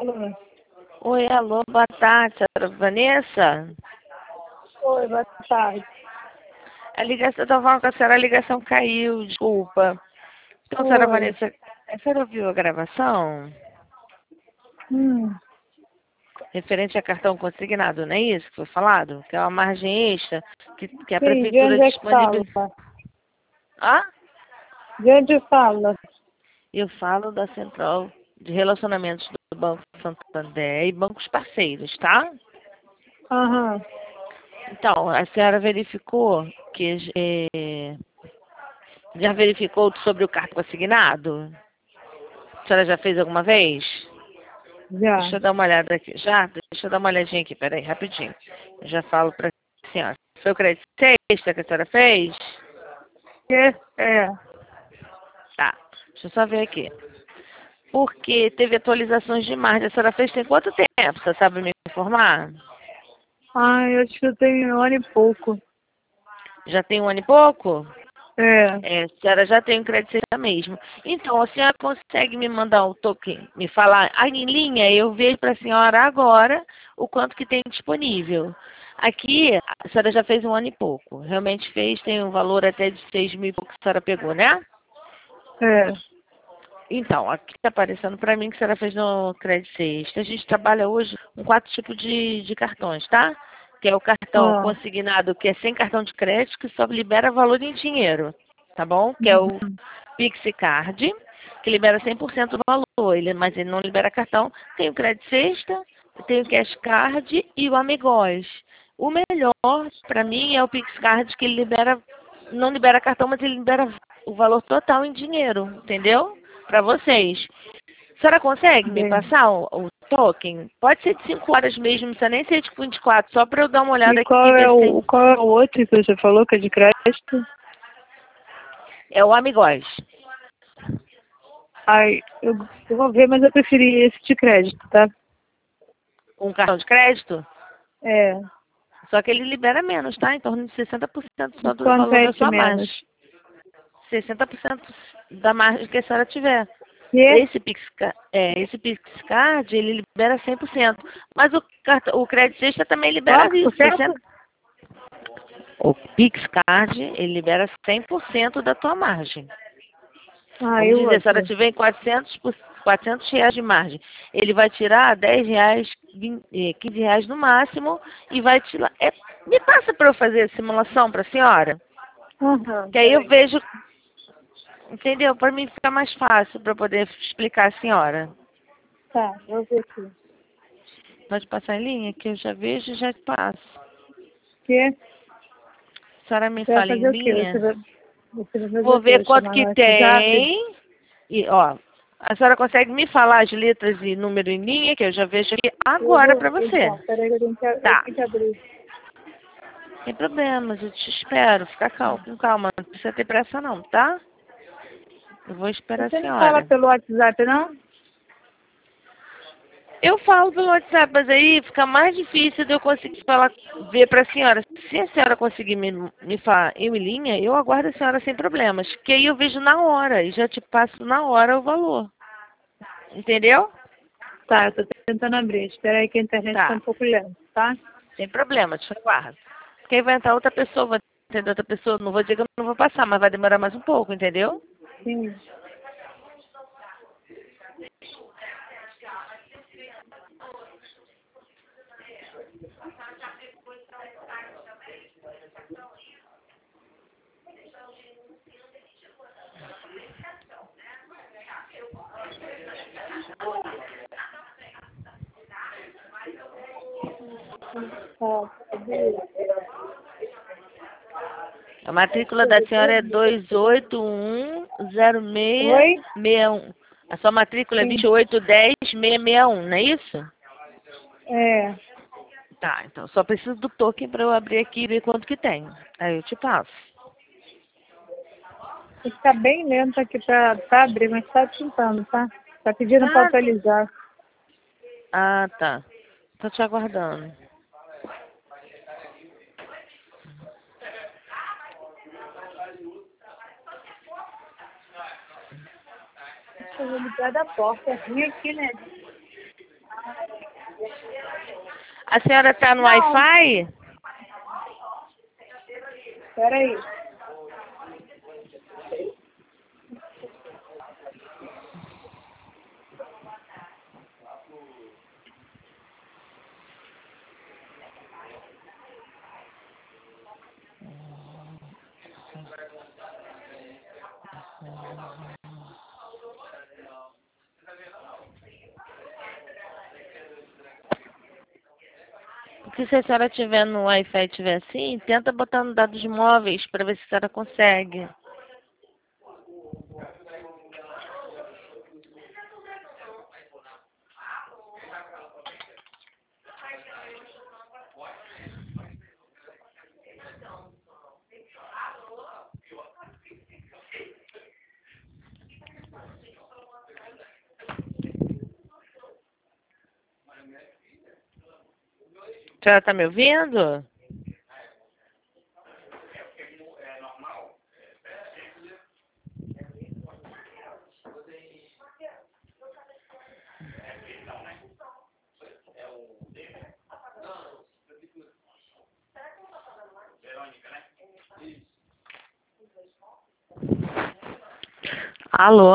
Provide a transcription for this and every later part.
fala. Oi, alô, boa tarde, senhora Vanessa. Oi, boa tarde. A ligação, eu estava falando com a senhora, a ligação caiu, desculpa. Então, senhora Oi. Vanessa, a senhora ouviu a gravação? Hum. Referente a cartão consignado, não é isso que foi falado? Que é uma margem extra que a Sim, de prefeitura onde é que disponibiliza. fala? Ah? De onde fala? Eu falo da Central de Relacionamentos do Banco Santander e bancos parceiros, tá? Aham. Então, a senhora verificou que já verificou sobre o cartão consignado? A senhora já fez alguma vez? Já. Deixa eu dar uma olhada aqui. Já? Deixa eu dar uma olhadinha aqui, peraí, rapidinho. Eu já falo pra senhora. Foi o crédito sexta que a senhora fez? É. Tá. Deixa eu só ver aqui. Porque teve atualizações de margem. A senhora fez tem quanto tempo? Você sabe me informar? Eu acho que eu tenho 1 ano e pouco. Já tem 1 ano e pouco? É. É, a senhora já tem o crédito sexta mesmo. Então, a senhora consegue me mandar o token, me falar aí em linha, eu vejo para a senhora agora o quanto que tem disponível. Aqui, a senhora já fez 1 ano e pouco. Realmente fez, tem um valor até de 6 mil e pouco que a senhora pegou, né? É. Então, aqui está aparecendo para mim que a senhora fez no crédito sexta. A gente trabalha hoje com 4 tipos de cartões, tá? Que é o cartão Ah. consignado, que é sem cartão de crédito, que só libera valor em dinheiro, tá bom? Que é o Uhum. PixCard, que libera 100% do valor, mas ele não libera cartão. Tem o crédito sexta, tem o Cash Card e o Amigos. O melhor, para mim, é o PixCard, que ele não libera cartão, mas ele libera o valor total em dinheiro, entendeu? Para vocês. A senhora consegue me Bem. passar o token? Pode ser de 5 horas mesmo, não precisa nem ser de 24, só para eu dar uma E olhada aqui e qual ver é se tem. o outro que você falou que é de crédito? É o Amigos. Eu vou ver, mas eu preferi esse de crédito, tá? Com cartão de crédito? É. Só que ele libera menos, tá? Em torno de 60% E só do quanto valor é da esse sua margem. menos? 60% da margem que a senhora tiver. Que? Esse PixCard, ele libera 100%. Mas o crédito sexta também libera Quanto por isso, cento? 60%. O PixCard, ele libera 100% da tua margem. E Vamos o dizer, se a senhora outro? tiver em R$ 400 de margem, ele vai tirar R$ 10, 20, R$ 15 no máximo e vai tirar. Me passa para eu fazer a simulação para a senhora? Aham, Que aí eu peraí. vejo, entendeu? Para mim ficar mais fácil para poder explicar a senhora. Tá, vou ver aqui. Pode passar em linha, que eu já vejo e já te passo. Que? A senhora me Você vai fala fazer em o quê? linha. Você vai fazer Vou o quê? ver Vai quanto chamar no que WhatsApp? tem. E, ó, a senhora consegue me falar as letras e número em linha, que eu já vejo aqui Eu agora vou. para você. Então, peraí que eu Tá. tenho que abrir. Sem problemas, eu te espero. Fica calma, com calma. Não precisa ter pressa não, tá? Eu vou esperar a Você não fala senhora. pelo WhatsApp, não? Eu falo pelo WhatsApp, mas aí fica mais difícil de eu conseguir falar, ver para a senhora. Se a senhora conseguir me falar em linha, eu aguardo a senhora sem problemas. Que aí eu vejo na hora e já te passo na hora o valor. Entendeu? Tá, eu tô tentando abrir. Espera aí que a internet tá um Tá. pouco lenta, tá? Sem problema, te aguardo. Porque aí vai entrar outra pessoa, vai entender outra pessoa. Não vou dizer que eu não vou passar, mas vai demorar mais um pouco, entendeu? Sim. Tá, cadê? A matrícula da senhora é 2810661. Oi? A sua matrícula é Sim. 2810661, não é isso? É. Tá, então só preciso do token para eu abrir aqui e ver quanto que tem. Aí eu te passo. Está bem lento aqui pra abrir, mas tá tentando, tá? Tá pedindo pra Tá. atualizar. Ah, tá. Tô te aguardando. Deixa eu ligar da porta. Vim aqui, né? A senhora está no Não. Wi-Fi? Espera aí. Porque se a senhora estiver no Wi-Fi e estiver assim, tenta botar no dados móveis para ver se a senhora consegue. A senhora está me ouvindo? Alô?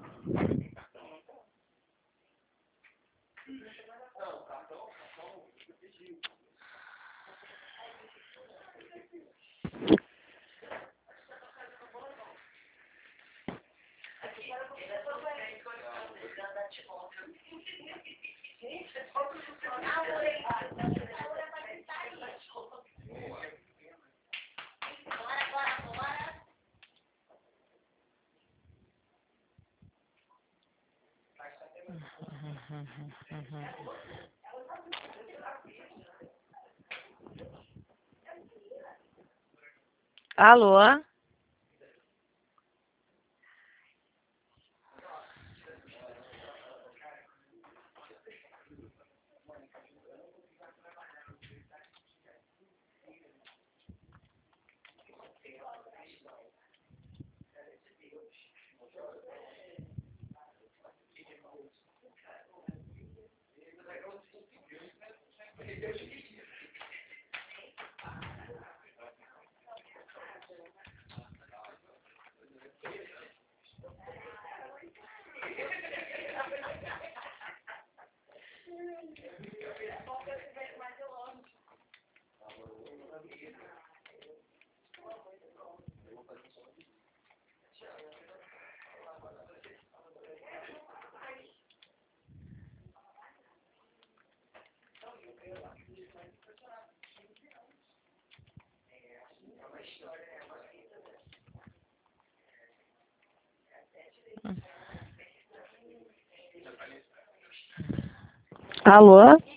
Alô? Alô?